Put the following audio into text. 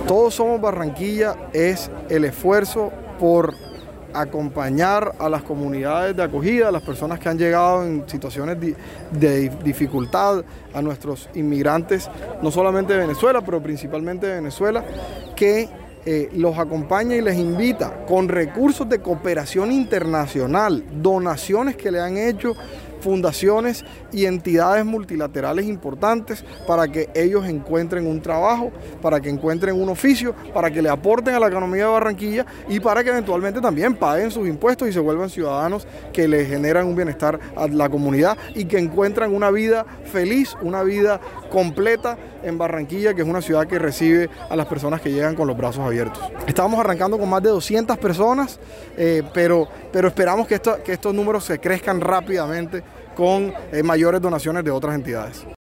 Todos Somos Barranquilla es el esfuerzo por acompañar a las comunidades de acogida, a las personas que han llegado en situaciones de dificultad, a nuestros inmigrantes, no solamente de Venezuela, pero principalmente de Venezuela, que los acompaña y les invita con recursos de cooperación internacional, donaciones que le han hecho fundaciones y entidades multilaterales importantes para que ellos encuentren un trabajo, para que encuentren un oficio, para que le aporten a la economía de Barranquilla y para que eventualmente también paguen sus impuestos y se vuelvan ciudadanos que le generan un bienestar a la comunidad y que encuentran una vida feliz, una vida completa en Barranquilla, que es una ciudad que recibe a las personas que llegan con los brazos abiertos. Estábamos arrancando con más de 200 personas, pero esperamos que estos números se crezcan rápidamente con mayores donaciones de otras entidades.